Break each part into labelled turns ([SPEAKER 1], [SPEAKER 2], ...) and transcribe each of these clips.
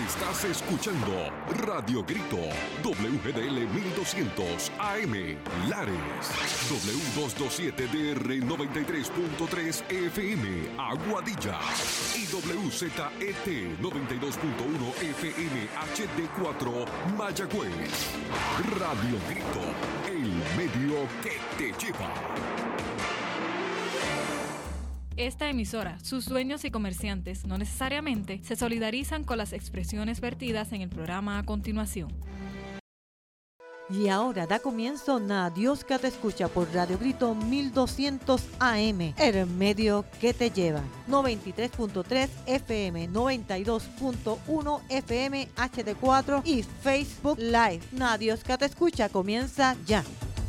[SPEAKER 1] Estás escuchando Radio Grito, WGDL 1200 AM, Lares, W227DR 93.3 FM, Aguadilla, y WZET 92.1 FM HD4, Mayagüez. Radio Grito, el medio que te lleva.
[SPEAKER 2] Esta emisora, sus dueños y comerciantes no necesariamente se solidarizan con las expresiones vertidas en el programa a continuación.
[SPEAKER 3] Y ahora da comienzo Dios que te escucha por Radio Grito 1200 AM, el medio que te lleva. 93.3 FM, 92.1 FM HD4 y Facebook Live. Dios que te escucha comienza ya.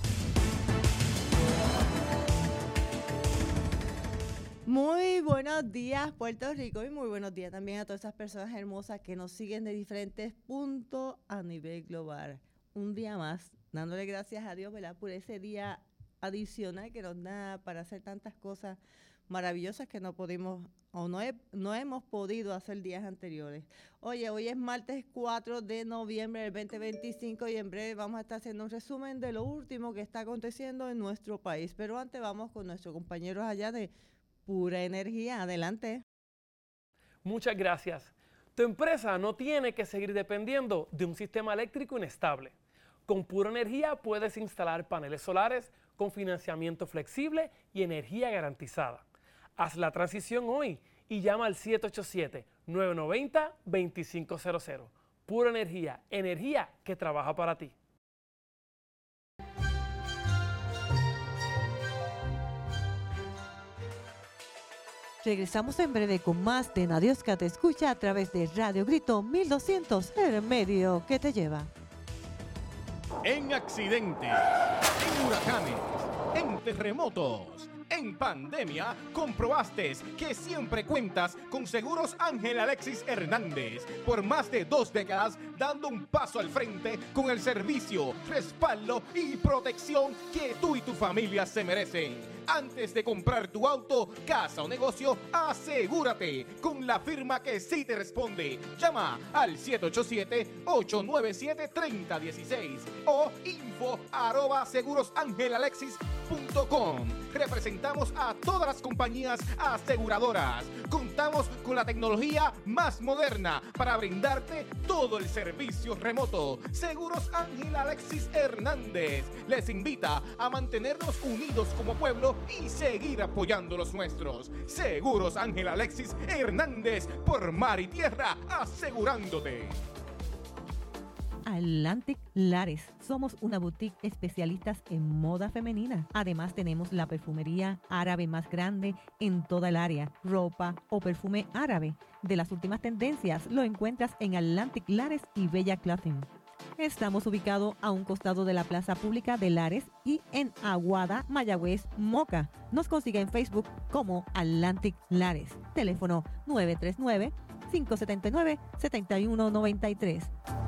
[SPEAKER 3] Muy buenos días, Puerto Rico, y muy buenos días también a todas esas personas hermosas que nos siguen de diferentes puntos a nivel global. Un día más, dándole gracias a Dios, ¿verdad?, por ese día adicional que nos da para hacer tantas cosas maravillosas que no pudimos o no hemos podido hacer días anteriores. Oye, hoy es martes 4 de noviembre del 2025 y en breve vamos a estar haciendo un resumen de lo último que está aconteciendo en nuestro país. Pero antes vamos con nuestros compañeros allá de Pura Energía. Adelante.
[SPEAKER 4] Muchas gracias. Tu empresa no tiene que seguir dependiendo de un sistema eléctrico inestable. Con Pura Energía puedes instalar paneles solares con financiamiento flexible y energía garantizada. Haz la transición hoy y llama al 787-990-2500. Pura Energía, energía que trabaja para ti.
[SPEAKER 3] Regresamos en breve con más de Dios que te escucha a través de Radio Grito 1200, el medio que te lleva.
[SPEAKER 5] En accidentes, en huracanes, en terremotos, en pandemia, comprobaste que siempre cuentas con Seguros Ángel Alexis Hernández. Por más de 2 décadas, dando un paso al frente con el servicio, respaldo y protección que tú y tu familia se merecen. Antes de comprar tu auto, casa o negocio, asegúrate con la firma que sí te responde. Llama al 787-897-3016 o info@segurosangelalexis.com. Representamos a todas las compañías aseguradoras. Contamos con la tecnología más moderna para brindarte todo el servicio remoto. Seguros Ángel Alexis Hernández les invita a mantenernos unidos como pueblo y seguir apoyando los nuestros. Seguros Ángel Alexis Hernández, por mar y tierra, asegurándote.
[SPEAKER 3] Atlantic Lares. Somos una boutique especialistas en moda femenina. Además tenemos la perfumería árabe más grande en toda el área. Ropa o perfume árabe de las últimas tendencias lo encuentras en Atlantic Lares y Bella Clothing. Estamos ubicados a un costado de la Plaza Pública de Lares y en Aguada, Mayagüez, Moca. Nos consigue en Facebook como Atlantic Lares. Teléfono 939-579-7193.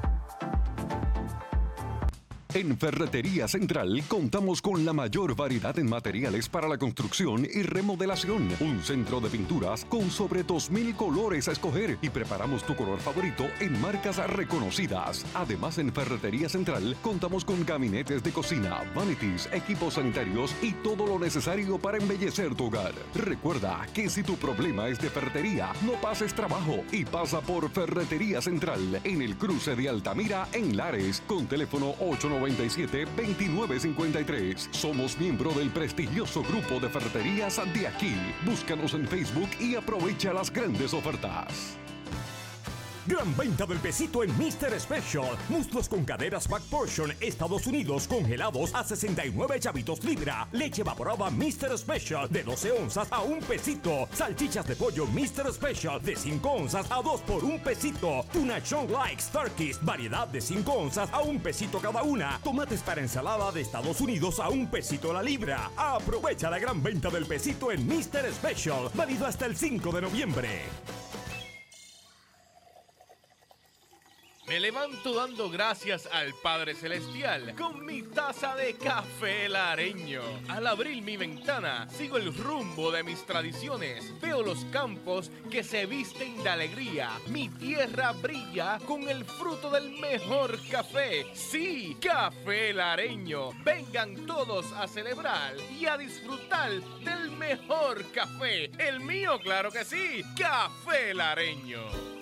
[SPEAKER 1] En Ferretería Central contamos con la mayor variedad en materiales para la construcción y remodelación. Un centro de pinturas con sobre 2,000 colores a escoger y preparamos tu color favorito en marcas reconocidas. Además, en Ferretería Central contamos con gabinetes de cocina, vanities, equipos sanitarios y todo lo necesario para embellecer tu hogar. Recuerda que si tu problema es de ferretería, no pases trabajo y pasa por Ferretería Central en el cruce de Altamira en Lares con teléfono 897-2953. Somos miembro del prestigioso grupo de ferreterías de aquí. Búscanos en Facebook y aprovecha las grandes ofertas.
[SPEAKER 6] Gran venta del pesito en Mr. Special. Muslos con caderas back portion Estados Unidos congelados a 69 chavitos libra. Leche evaporada Mr. Special de 12 onzas a $1 pesito. Salchichas de pollo Mr. Special de 5 onzas a 2 por $1 pesito. Tuna Chunk Likes Turkeys, variedad de 5 onzas a $1 pesito cada una. Tomates para ensalada de Estados Unidos a $1 pesito la libra. Aprovecha la gran venta del pesito en Mr. Special. Válido hasta el 5 de noviembre.
[SPEAKER 5] Me levanto dando gracias al Padre Celestial con mi taza de café lareño. Al abrir mi ventana, sigo el rumbo de mis tradiciones. Veo los campos que se visten de alegría. Mi tierra brilla con el fruto del mejor café. Sí, café lareño. Vengan todos a celebrar y a disfrutar del mejor café. El mío, claro que sí, café lareño.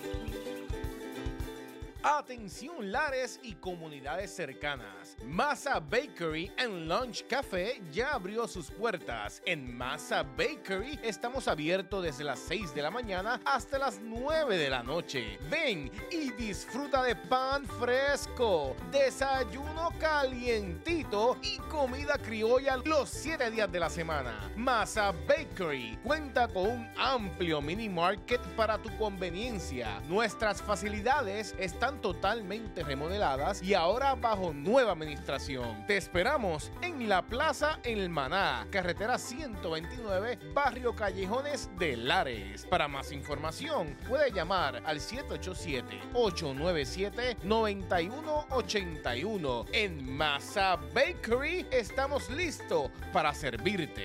[SPEAKER 5] Atención Lares y comunidades cercanas. Masa Bakery and Lunch Café ya abrió sus puertas. En Masa Bakery estamos abiertos desde las 6 de la mañana hasta las 9 de la noche. Ven y disfruta de pan fresco, desayuno calientito y comida criolla los 7 días de la semana. Masa Bakery cuenta con un amplio mini market para tu conveniencia. Nuestras facilidades están totalmente remodeladas y ahora bajo nueva administración. Te esperamos en la Plaza El Maná, carretera 129, barrio Callejones de Lares. Para más información, puede llamar al 787-897-9181. En Masa Bakery estamos listos para servirte.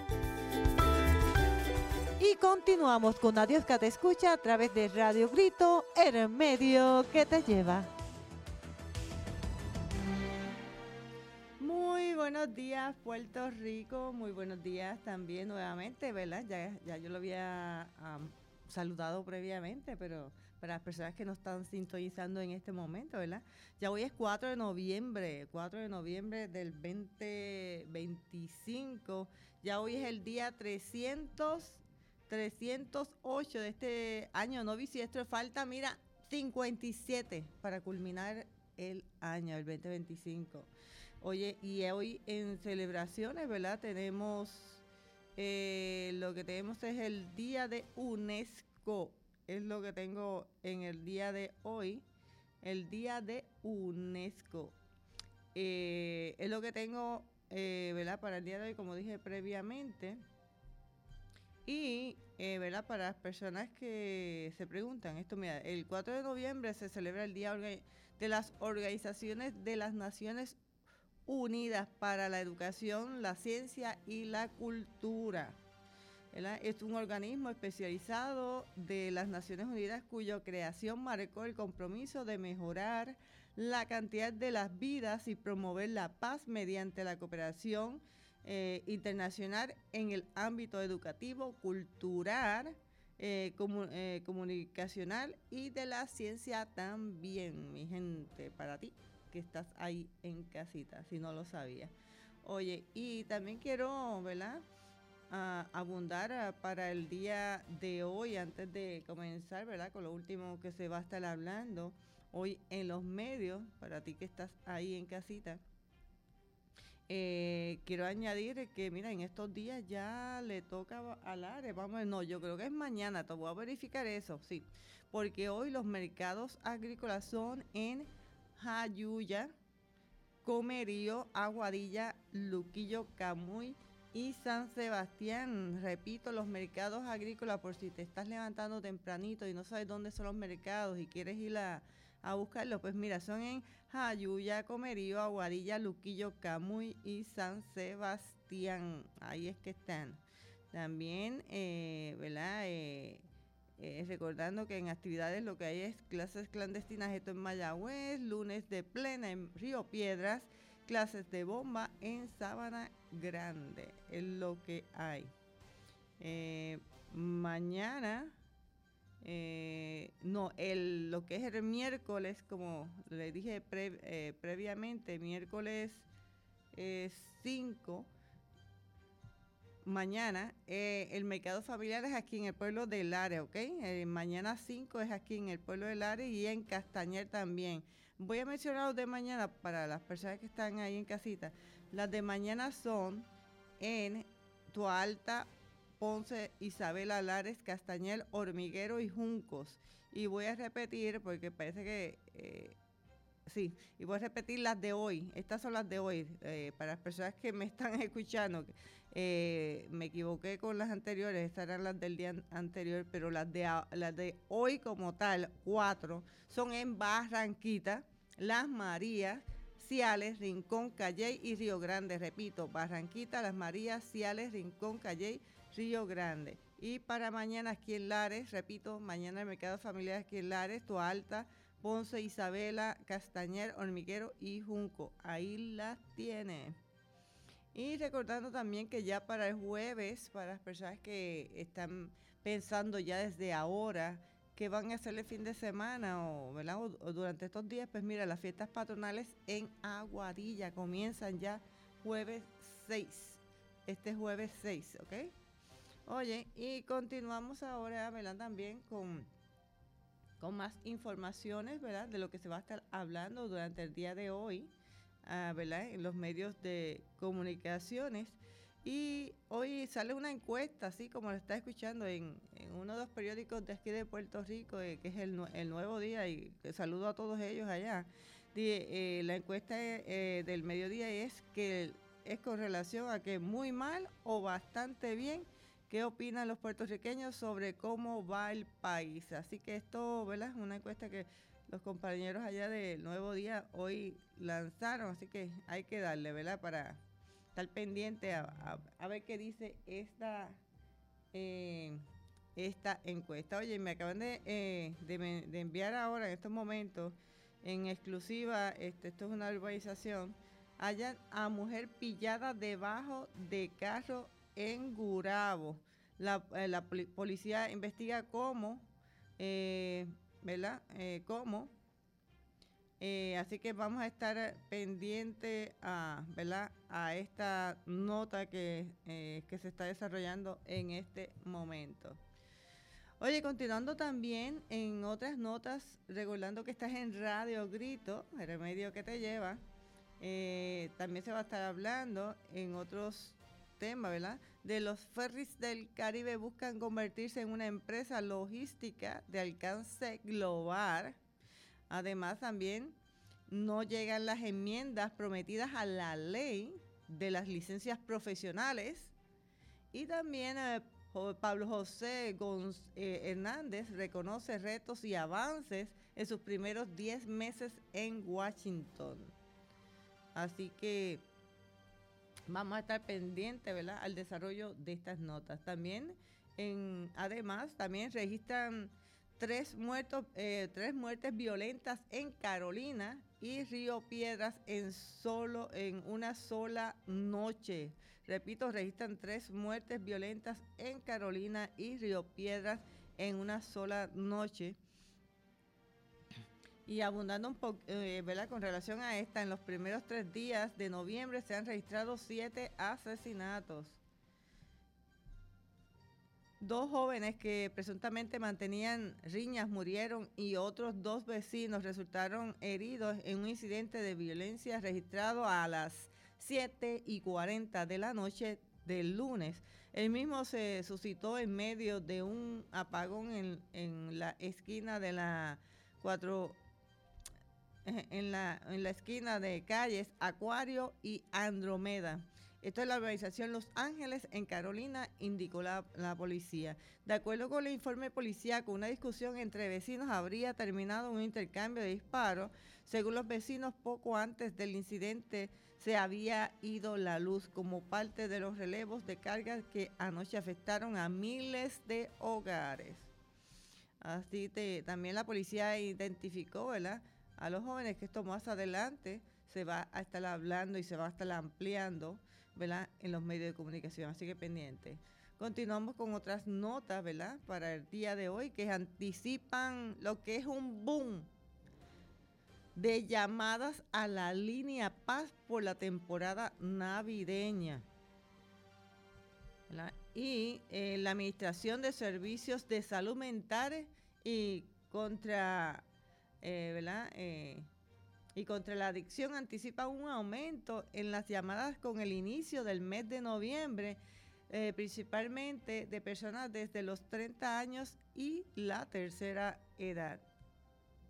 [SPEAKER 3] Y continuamos con Adiós que te escucha a través de Radio Grito, el medio que te lleva. Muy buenos días, Puerto Rico. Muy buenos días también nuevamente, ¿verdad? Ya yo lo había saludado previamente, pero para las personas que nos están sintonizando en este momento, ¿verdad? Ya hoy es 4 de noviembre del 2025. Ya hoy es el día 308 de este año no bisiestro. Falta, mira, 57 para culminar el año, el 2025. Oye, y hoy en celebraciones, ¿verdad? Tenemos, lo que tenemos es el Día de UNESCO. Es lo que tengo en el día de hoy, el Día de UNESCO. Es lo que tengo, ¿verdad? Para el día de hoy, como dije previamente. Y, ¿verdad? Para las personas que se preguntan esto, mira, el 4 de noviembre se celebra el Día de las Organizaciones de las Naciones Unidas para la Educación, la Ciencia y la Cultura, ¿verdad? Es un organismo especializado de las Naciones Unidas cuya creación marcó el compromiso de mejorar la cantidad de las vidas y promover la paz mediante la cooperación internacional en el ámbito educativo, cultural, comunicacional y de la ciencia también, mi gente, para ti que estás ahí en casita, si no lo sabías. Oye, y también quiero, ¿verdad?, abundar para el día de hoy, antes de comenzar, ¿verdad?, con lo último que se va a estar hablando hoy en los medios, para ti que estás ahí en casita. Quiero añadir que, mira, en estos días ya le toca a Lares, yo creo que es mañana, te voy a verificar eso, sí, porque hoy los mercados agrícolas son en Jayuya, Comerío, Aguadilla, Luquillo, Camuy y San Sebastián. Repito, los mercados agrícolas, por si te estás levantando tempranito y no sabes dónde son los mercados y quieres ir a buscarlos, pues mira, son en Jayuya, Comerío, Aguadilla, Luquillo, Camuy y San Sebastián. Ahí es que están. También, ¿verdad? Recordando que en actividades lo que hay es clases clandestinas, esto en Mayagüez, lunes de plena en Río Piedras, clases de bomba en Sabana Grande, es lo que hay. Mañana, lo que es el miércoles, como le dije previamente, miércoles 5, mañana, el mercado familiar es aquí en el pueblo de Lares, ¿ok? Mañana 5 es aquí en el pueblo de Lares y en Castañer también. Voy a mencionar los de mañana para las personas que están ahí en casita. Las de mañana son en Toalta, Ponce, Isabela, Lares, Castañer, Hormiguero y Juncos. Y voy a repetir porque parece que sí, y voy a repetir las de hoy. Estas son las de hoy. Para las personas que me están escuchando, me equivoqué con las anteriores, estas eran las del día anterior, pero las de hoy como tal, 4, son en Barranquita, Las Marías, Ciales, Rincón, Calley y Río Grande. Repito, Barranquita, Las Marías, Ciales, Rincón, Calley, Río Grande. Y para mañana aquí en Lares, repito, mañana el mercado familiar aquí en Lares, Toa Alta, Ponce, Isabela, Castañer, Hormiguero y Junco. Ahí las tiene. Y recordando también que ya para el jueves, para las personas que están pensando ya desde ahora que van a hacer el fin de semana ¿verdad? O durante estos días, pues mira, las fiestas patronales en Aguadilla comienzan ya jueves 6. Este jueves 6, ¿ok? Oye, y continuamos ahora, ¿verdad? También con más informaciones, ¿verdad? De lo que se va a estar hablando durante el día de hoy, ¿verdad? En los medios de comunicaciones. Y hoy sale una encuesta, así como lo está escuchando en uno de los periódicos de aquí de Puerto Rico, que es el Nuevo Día, y saludo a todos ellos allá. La encuesta del mediodía es con relación a que muy mal o bastante bien. ¿Qué opinan los puertorriqueños sobre cómo va el país? Así que esto, ¿verdad? Es una encuesta que los compañeros allá del Nuevo Día hoy lanzaron, así que hay que darle, ¿verdad? Para estar pendiente a ver qué dice esta encuesta. Oye, me acaban de enviar ahora en estos momentos en exclusiva, esto es una urbanización, hallan a mujer pillada debajo de carro en Gurabo. La policía investiga cómo, ¿verdad? Así que vamos a estar pendiente ¿verdad? A esta nota que se está desarrollando en este momento. Oye, continuando también en otras notas, recordando que estás en Radio Grito, el remedio que te lleva, también se va a estar hablando en otros temas, ¿verdad? De los ferries del Caribe buscan convertirse en una empresa logística de alcance global. Además, también no llegan las enmiendas prometidas a la ley de las licencias profesionales. Y también Pablo José Hernández reconoce retos y avances en sus primeros 10 meses en Washington. Así que vamos a estar pendientes, ¿verdad?, al desarrollo de estas notas. También, además, también registran 3 muertes violentas en Carolina y Río Piedras en una sola noche. Repito, registran 3 muertes violentas en Carolina y Río Piedras en una sola noche. Y abundando un poco, ¿verdad?, con relación a esta, en los primeros 3 días de noviembre se han registrado 7 asesinatos. 2 jóvenes que presuntamente mantenían riñas murieron y otros 2 vecinos resultaron heridos en un incidente de violencia registrado a las 7:40 de la noche del lunes. El mismo se suscitó en medio de un apagón en la esquina de la esquina de calles Acuario y Andromeda. Esto es la organización Los Ángeles en Carolina, indicó la policía. De acuerdo con el informe policíaco, una discusión entre vecinos habría terminado en un intercambio de disparos. Según los vecinos, poco antes del incidente se había ido la luz como parte de los relevos de cargas que anoche afectaron a miles de hogares. Así también la policía identificó, ¿verdad?, a los jóvenes, que esto más adelante se va a estar hablando y se va a estar ampliando, ¿verdad?, en los medios de comunicación, así que pendiente. Continuamos con otras notas, ¿verdad?, para el día de hoy, que anticipan lo que es un boom de llamadas a la línea Paz por la temporada navideña, ¿verdad? Y la Administración de Servicios de Salud Mental y contra la adicción anticipa un aumento en las llamadas con el inicio del mes de noviembre, principalmente de personas desde los 30 años y la tercera edad.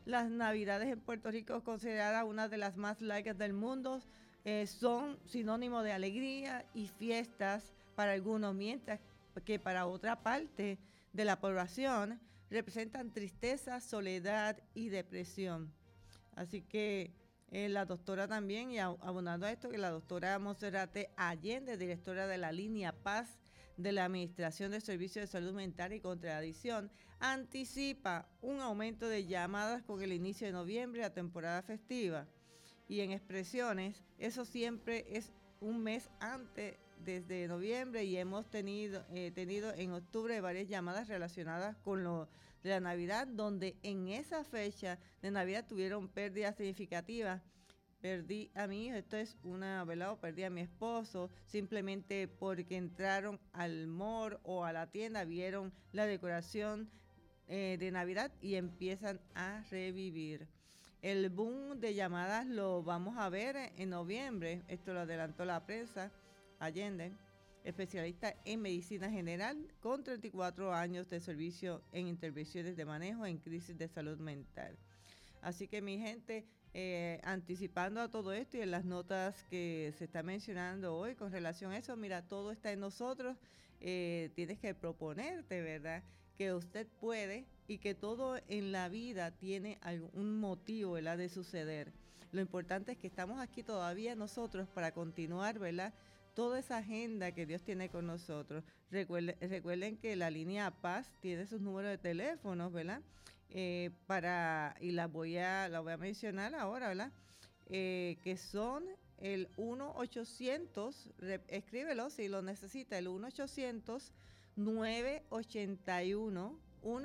[SPEAKER 3] Las Navidades en Puerto Rico, considerada una de las más largas del mundo, son sinónimo de alegría y fiestas para algunos, mientras que para otra parte de la población representan tristeza, soledad y depresión. Así que la doctora también, y abonando a esto, que la doctora Monserrate Allende, directora de la línea Paz de la Administración de Servicios de Salud Mental y contra la Adicción, anticipa un aumento de llamadas con el inicio de noviembre, la temporada festiva. Y en expresiones, eso siempre es un mes antes, desde noviembre, y hemos tenido en octubre varias llamadas relacionadas con lo de la Navidad, donde en esa fecha de Navidad tuvieron pérdidas significativas. Perdí a mi hijo, esto es una, ¿verdad? O perdí a mi esposo, simplemente porque entraron al mall o a la tienda, vieron la decoración de Navidad y empiezan a revivir. El boom de llamadas lo vamos a ver en noviembre, esto lo adelantó la prensa. Allende, especialista en medicina general con 34 años de servicio en intervenciones de manejo en crisis de salud mental. Así que mi gente, anticipando a todo esto y en las notas que se está mencionando hoy con relación a eso, mira, todo está en nosotros, tienes que proponerte, ¿verdad?, que usted puede y que todo en la vida tiene algún motivo, ¿verdad?, de suceder. Lo importante es que estamos aquí todavía nosotros para continuar, ¿verdad?, toda esa agenda que Dios tiene con nosotros. Recuerden que la línea Paz tiene sus números de teléfono, ¿verdad? Y la voy a mencionar ahora, ¿verdad? Que son el 1-800, escríbelo si lo necesita, el 1-800-981,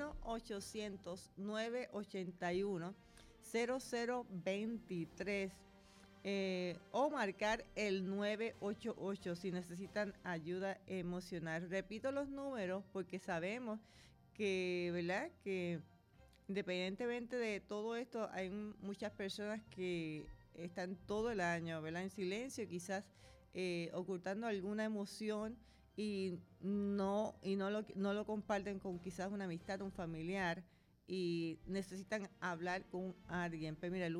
[SPEAKER 3] 1-800-981-0023. O marcar el 988 si necesitan ayuda emocional. Repito los números porque sabemos que, ¿verdad?, que independientemente de todo esto, hay muchas personas que están todo el año, ¿verdad?, en silencio, quizás ocultando alguna emoción y no lo comparten con quizás una amistad, un familiar, y necesitan hablar con alguien. Pero mira, el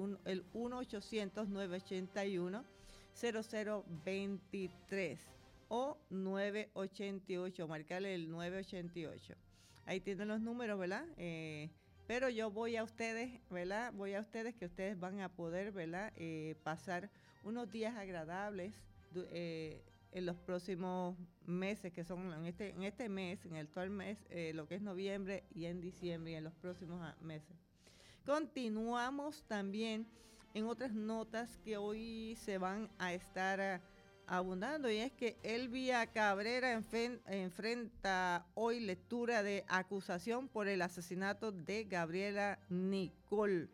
[SPEAKER 3] 1-800-981-0023 o 988, marcarle el 988. Ahí tienen los números, ¿verdad? Pero yo voy a ustedes, ¿verdad? Que ustedes van a poder, ¿verdad?, pasar unos días agradables en los próximos meses, que son en este mes, en el actual mes, lo que es noviembre, y en diciembre, y en los próximos meses. Continuamos también en otras notas que hoy se van a estar abundando, y es que Elvia Cabrera enfrenta hoy lectura de acusación por el asesinato de Gabriela Nicole.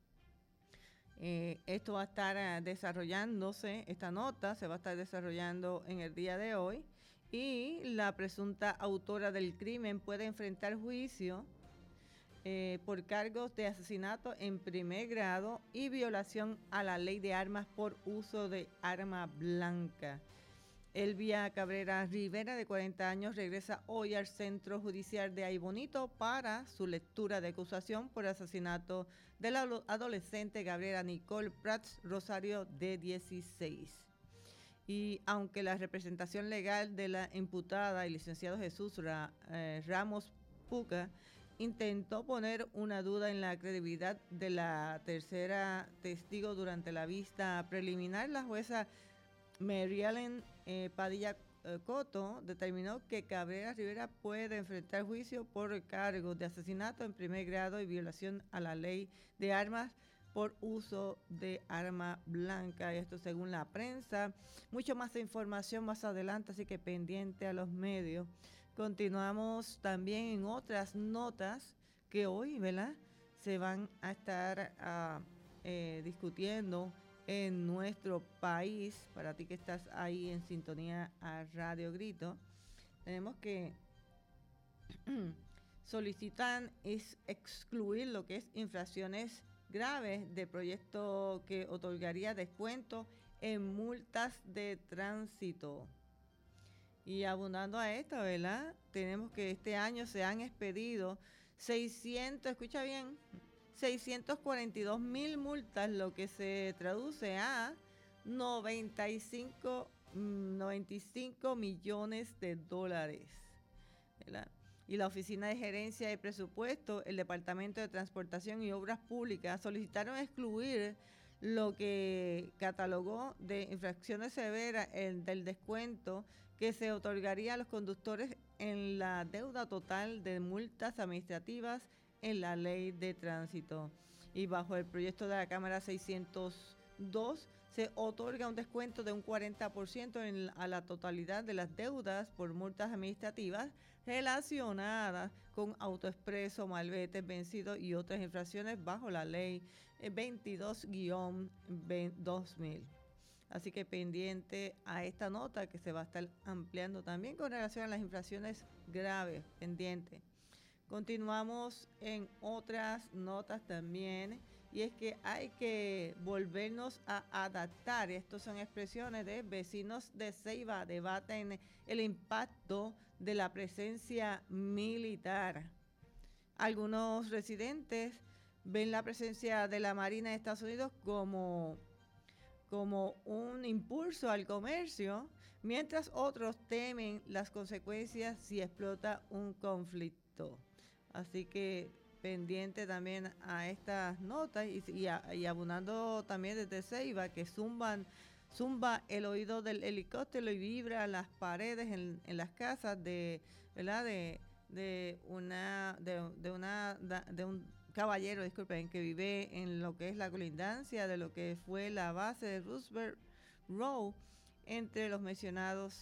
[SPEAKER 3] Esto va a estar desarrollándose, esta nota se va a estar desarrollando en el día de hoy, y la presunta autora del crimen puede enfrentar juicio por cargos de asesinato en primer grado y violación a la ley de armas por uso de arma blanca. Elvia Cabrera Rivera, de 40 años, regresa hoy al Centro Judicial de Aybonito para su lectura de acusación por asesinato de la adolescente Gabriela Nicole Prats Rosario, de 16. Y aunque la representación legal de la imputada, el licenciado Jesús Ramos Puca, intentó poner una duda en la credibilidad de la tercera testigo durante la vista preliminar, la jueza Mary Ellen Padilla Coto determinó que Cabrera Rivera puede enfrentar juicio por cargos de asesinato en primer grado y violación a la ley de armas por uso de arma blanca. Esto según la prensa. Mucho más información más adelante, así que pendiente a los medios. Continuamos también en otras notas que hoy, ¿verdad?, se van a estar discutiendo en nuestro país. Para ti que estás ahí en sintonía a Radio Grito, tenemos que solicitan excluir lo que es infracciones graves de proyecto que otorgaría descuento en multas de tránsito. Y abundando a esto, ¿verdad?, tenemos que este año se han expedido 600, escucha bien, 642,000 multas, lo que se traduce a 95 millones de dólares, ¿verdad? Y la Oficina de Gerencia y Presupuesto, el Departamento de Transportación y Obras Públicas solicitaron excluir lo que catalogó de infracciones severas del descuento que se otorgaría a los conductores en la deuda total de multas administrativas en la Ley de Tránsito. Y bajo el proyecto de la Cámara 602 se otorga un descuento de un 40% a la totalidad de las deudas por multas administrativas relacionadas con autoexpreso, malvetes vencidos y otras infracciones bajo la ley 22-2000. Así que pendiente a esta nota que se va a estar ampliando también con relación a las infracciones graves, pendiente. Continuamos en otras notas también, y es que hay que volvernos a adaptar. Estas son expresiones de vecinos de Ceiba, debaten el impacto de la presencia militar. Algunos residentes ven la presencia de la Marina de Estados Unidos como un impulso al comercio, mientras otros temen las consecuencias si explota un conflicto. Así que pendiente también a estas notas y abundando también desde Ceiba, que zumba el oído del helicóptero y vibra las paredes en las casas de un caballero, disculpen, que vive en lo que es la colindancia de lo que fue la base de Roosevelt Row, entre los mencionados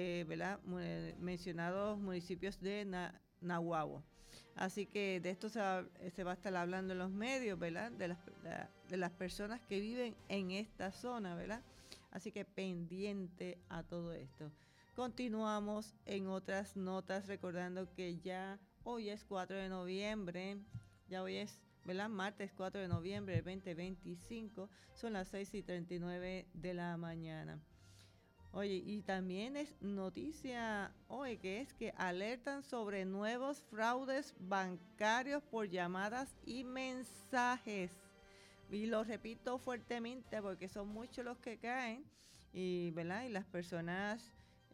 [SPEAKER 3] municipios de Nahuatl. Así que de esto se va a estar hablando en los medios, ¿verdad? De las personas que viven en esta zona, ¿verdad? Así que pendiente a todo esto. Continuamos en otras notas, recordando que ya hoy es 4 de noviembre, ya hoy es, ¿verdad? Martes 4 de noviembre del 2025, son las 6:39 de la mañana. Oye, y también es noticia hoy que es que alertan sobre nuevos fraudes bancarios por llamadas y mensajes. Y lo repito fuertemente porque son muchos los que caen, y, ¿verdad? Y las personas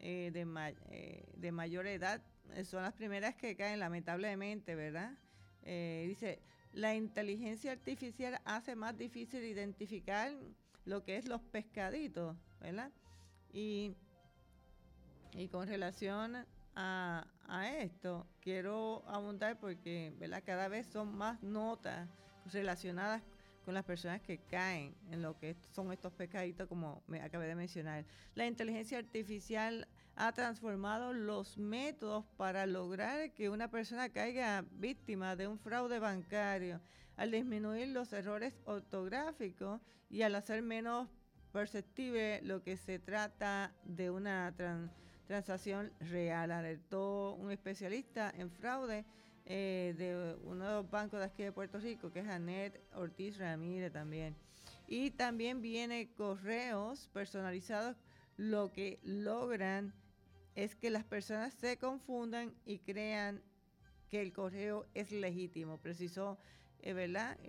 [SPEAKER 3] de mayor edad son las primeras que caen, lamentablemente, ¿verdad? Dice, la inteligencia artificial hace más difícil identificar lo que es los pescaditos, ¿verdad? Y con relación a esto, quiero abundar porque, ¿verdad? Cada vez son más notas relacionadas con las personas que caen en lo que son estos pescaditos, como me acabé de mencionar. La inteligencia artificial ha transformado los métodos para lograr que una persona caiga víctima de un fraude bancario, al disminuir los errores ortográficos y al hacer menos perceptible lo que se trata de una transacción real. Alertó un especialista en fraude de uno de los bancos de aquí de Puerto Rico, que es Anet Ortiz Ramírez también. Y también viene correos personalizados. Lo que logran es que las personas se confundan y crean que el correo es legítimo. Precisó, ¿verdad?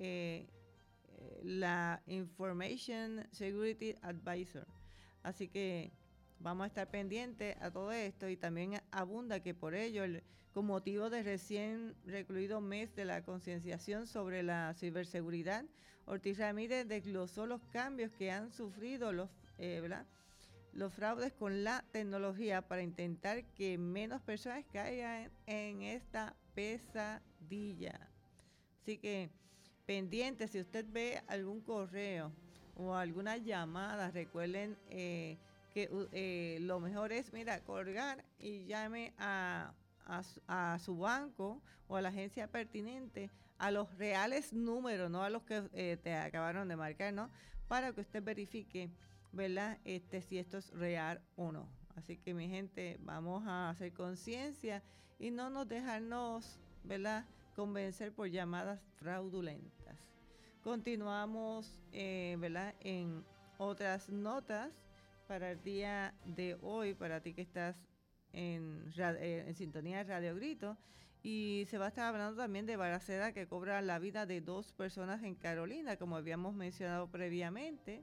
[SPEAKER 3] La Information Security Advisor. Así que vamos a estar pendientes a todo esto, y también abunda que por ello, con motivo del recién recluido mes de la concienciación sobre la ciberseguridad, Ortiz Ramírez desglosó los cambios que han sufrido los fraudes con la tecnología para intentar que menos personas caigan en esta pesadilla. Así que pendiente, si usted ve algún correo o alguna llamada, recuerden que lo mejor es, colgar y llame a su banco o a la agencia pertinente, a los reales números, no a los que te acabaron de marcar, ¿no? Para que usted verifique, ¿verdad? Si esto es real o no. Así que, mi gente, vamos a hacer conciencia y no nos dejarnos, ¿verdad?, convencer por llamadas fraudulentas. Continuamos, ¿verdad?, en otras notas para el día de hoy, para ti que estás en sintonía de Radio Grito, Y se va a estar hablando también de balacera que cobra la vida de 2 personas en Carolina, como habíamos mencionado previamente.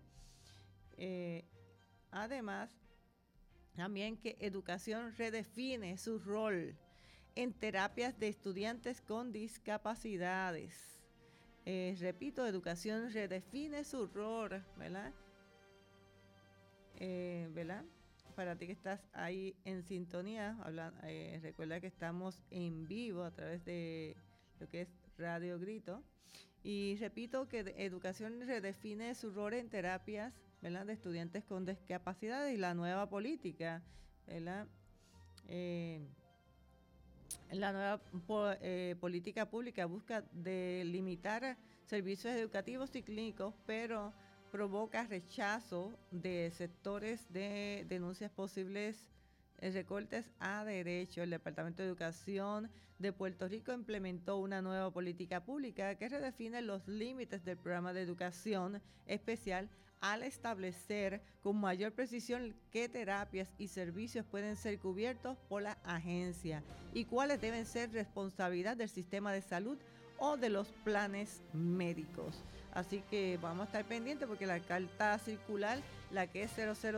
[SPEAKER 3] Además, también que educación redefine su rol en terapias de estudiantes con discapacidades. Repito, educación redefine su rol, ¿verdad? ¿Verdad? Para ti que estás ahí en sintonía, recuerda que estamos en vivo a través de lo que es Radio Grito. Y repito que educación redefine su rol en terapias, ¿verdad?, de estudiantes con discapacidad, y la nueva política, ¿verdad? La nueva política pública busca delimitar servicios educativos y clínicos, pero provoca rechazo de sectores de denuncias posibles recortes a derecho. El Departamento de Educación de Puerto Rico implementó una nueva política pública que redefine los límites del programa de educación especial al establecer con mayor precisión qué terapias y servicios pueden ser cubiertos por la agencia y cuáles deben ser responsabilidad del sistema de salud o de los planes médicos. Así que vamos a estar pendientes porque la carta circular, la que es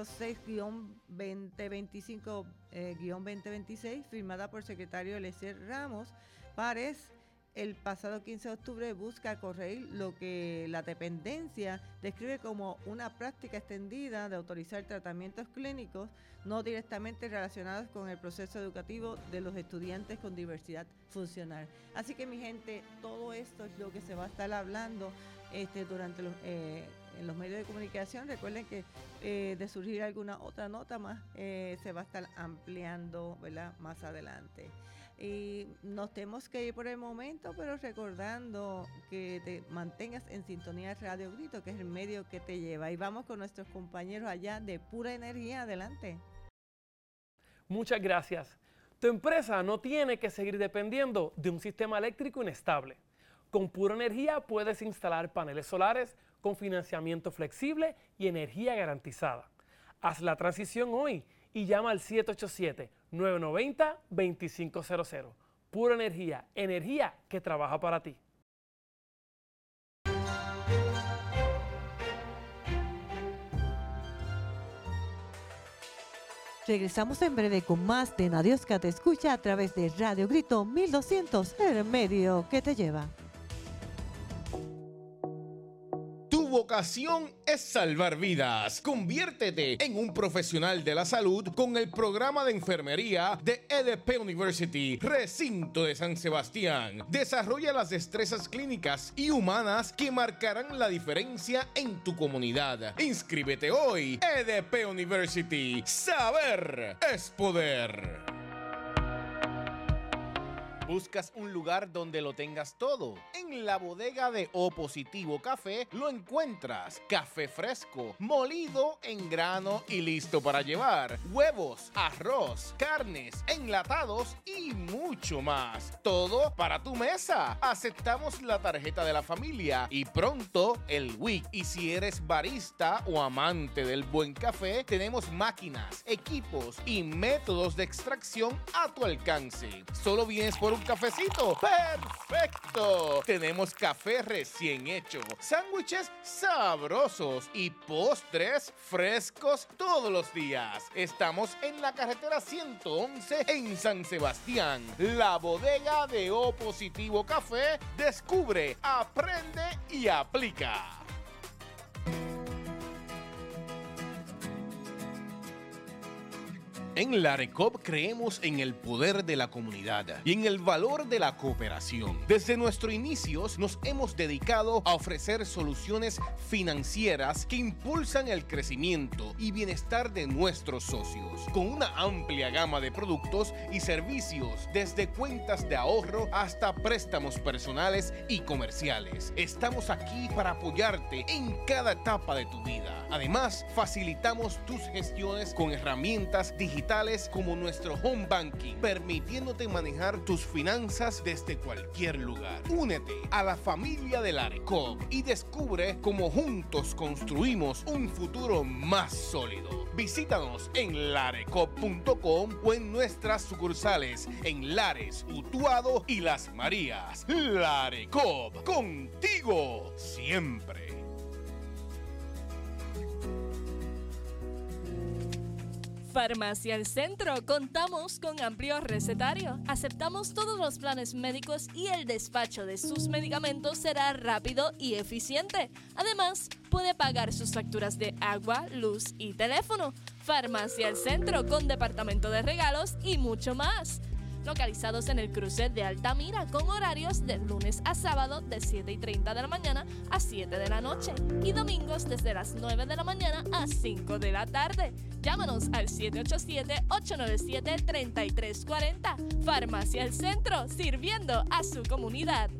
[SPEAKER 3] 006-2025-2026, firmada por el secretario Eliezer Ramos Párez, el pasado 15 de octubre, busca corregir lo que la dependencia describe como una práctica extendida de autorizar tratamientos clínicos no directamente relacionados con el proceso educativo de los estudiantes con diversidad funcional. Así que, mi gente, todo esto es lo que se va a estar hablando durante en los medios de comunicación. Recuerden que de surgir alguna otra nota más, se va a estar ampliando, ¿verdad?, más adelante. Y nos tenemos que ir por el momento, pero recordando que te mantengas en sintonía de Radio Grito, que es el medio que te lleva. Y vamos con nuestros compañeros allá de Pura Energía. Adelante.
[SPEAKER 4] Muchas gracias. Tu empresa no tiene que seguir dependiendo de un sistema eléctrico inestable. Con Pura Energía puedes instalar paneles solares con financiamiento flexible y energía garantizada. Haz la transición hoy y llama al 787-990-2500. Pura Energía, energía que trabaja para ti.
[SPEAKER 3] Regresamos en breve con más de Nadiosca Te Escucha a través de Radio Grito 1200, el medio que te lleva.
[SPEAKER 5] Tu vocación es salvar vidas. Conviértete en un profesional de la salud con el programa de enfermería de EDP University, Recinto de San Sebastián. Desarrolla las destrezas clínicas y humanas que marcarán la diferencia en tu comunidad. Inscríbete hoy. EDP University. Saber es poder. ¿Buscas un lugar donde lo tengas todo? En la bodega de O Positivo Café lo encuentras. Café fresco, molido en grano y listo para llevar. Huevos, arroz, carnes, enlatados y mucho más. Todo para tu mesa. Aceptamos la tarjeta de la familia y pronto el WIC. Y si eres barista o amante del buen café, tenemos máquinas, equipos y métodos de extracción a tu alcance. Solo vienes por un cafecito. ¡Perfecto! Tenemos café recién hecho, sándwiches sabrosos y postres frescos todos los días. Estamos en la carretera 111 en San Sebastián. La bodega de O Positivo Café. Descubre, aprende y aplica. En Larecop creemos en el poder de la comunidad y en el valor de la cooperación. Desde nuestros inicios nos hemos dedicado a ofrecer soluciones financieras que impulsan el crecimiento y bienestar de nuestros socios, con una amplia gama de productos y servicios, desde cuentas de ahorro hasta préstamos personales y comerciales. Estamos aquí para apoyarte en cada etapa de tu vida. Además, facilitamos tus gestiones con herramientas digitales digitales como nuestro home banking, permitiéndote manejar tus finanzas desde cualquier lugar. Únete a la familia de Larecoop y descubre cómo juntos construimos un futuro más sólido. Visítanos en larecoop.com o en nuestras sucursales en Lares, Utuado y Las Marías. Larecoop, contigo siempre.
[SPEAKER 7] Farmacia El Centro. Contamos con amplio recetario. Aceptamos todos los planes médicos y el despacho de sus medicamentos será rápido y eficiente. Además, puede pagar sus facturas de agua, luz y teléfono. Farmacia El Centro con departamento de regalos y mucho más. Localizados en el cruce de Altamira con horarios de lunes a sábado de 7:30 de la mañana a 7 de la noche y domingos desde las 9 de la mañana a 5 de la tarde. Llámanos al 787-897-3340. Farmacia El Centro, sirviendo a su comunidad.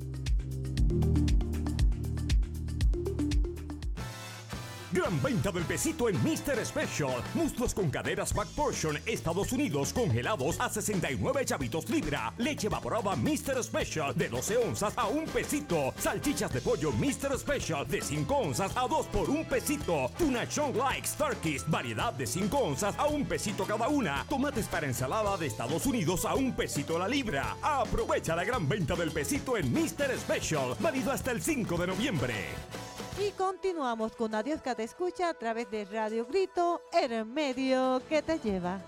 [SPEAKER 6] Gran venta del pesito en Mr. Special. Muslos con caderas back portion, Estados Unidos, congelados a 69 chavitos libra. Leche evaporada Mr. Special de 12 onzas a $1. Salchichas de pollo Mr. Special de 5 onzas a 2 por $1. Tuna Chunk Likes Turkeys, variedad de 5 onzas a $1 cada una. Tomates para ensalada de Estados Unidos a $1 la libra. Aprovecha la gran venta del pesito en Mr. Special. Válido hasta el 5 de noviembre.
[SPEAKER 3] Y continuamos con Adiós que te escucha a través de Radio Grito, el medio que te lleva.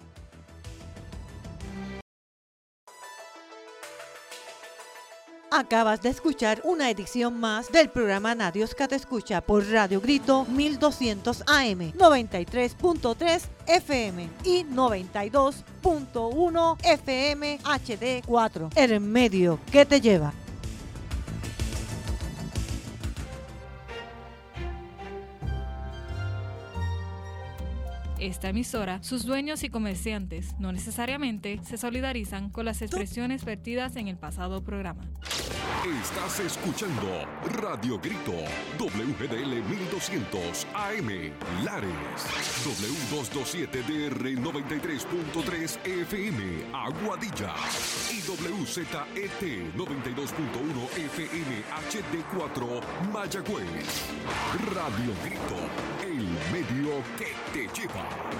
[SPEAKER 3] Acabas de escuchar una edición más del programa Adiós que te escucha por Radio Grito 1200 AM, 93.3 FM y 92.1 FM HD4, el medio que te lleva.
[SPEAKER 2] Esta emisora, sus dueños y comerciantes no necesariamente se solidarizan con las expresiones vertidas en el pasado programa.
[SPEAKER 1] Estás escuchando Radio Grito, WGDL 1200 AM, Lares, W227DR 93.3 FM, Aguadilla y WZET 92.1 FM HD4, Mayagüez. Radio Grito, el medio que te lleva.